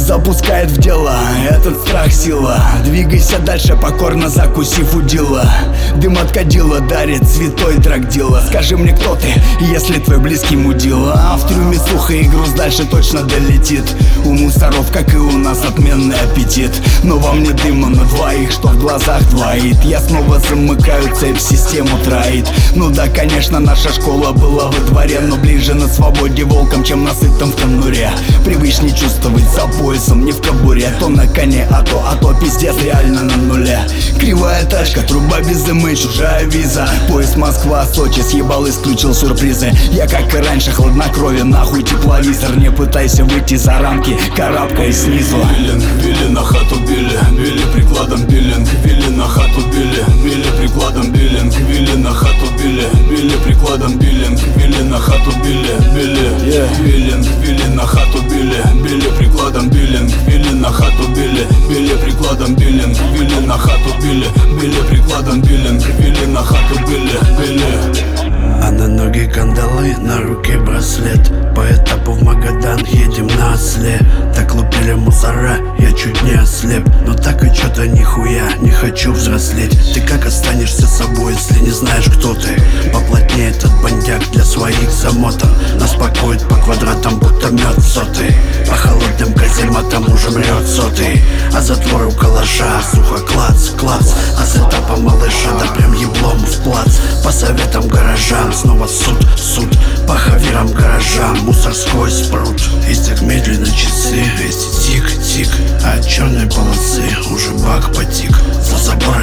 запускает в дело. Этот страх сила. Двигайся дальше, покорно закусив удила. Дым от кадила дарит святой драгдила. Скажи мне, кто ты, если твой близкий мудила. А в трюме сухо и груз дальше точно долетит. У мусоров, как и у нас, отменный аппетит. Но во мне дыма на двоих, что в глазах двоит. Я снова замыкаю цепь, систему троит. Ну да, конечно, наша школа была во дворе, но ближе на свободе волком, чем на сытом в конуре. Привычней чувствовать за поясом, не в кобуре. То на коне, а то пиздец реально на нуле. Кривая тачка, труба без имы, чужая виза. Поезд Москва, Сочи, съебал, исключил сюрпризы. Я как и раньше, хладнокровен, нахуй тепловизор. Не пытайся выйти за рамки, карабкаясь снизу. Биллинг, били на хату, били прикладом, биллинг, били на хату, били прикладом, биллинг, били на хату, били прикладом, биллинг, били на хату, биллинг, били на хату, били прикладом, биллинг, били на хату, били прикладом, биллинг, били на хату, били прикладом, биллинг, били на хату, били. А на ноги кандалы, на руке браслет. По этапу в Магадан едем на осле. Так лупили мусора, я чуть не ослеп. Но так и чё-то нихуя не хочу взрослеть. Ты как останешься собой, если не знаешь, кто ты? Поплотнее этот бандяк для своих замотан. Нас пакует по квадратам, будто мед сотый. По холодным казематам уже мрет сотый. А затвор у калаша, сухо клац, клац. А с этапа малыша, да прям еблом в плац. По советам гаражам, снова суд. По хаверам гаражам, мусор сквозь пруд. Истек медленно часы, эти тик-тик. А от черной полосы уже бак потик. За забором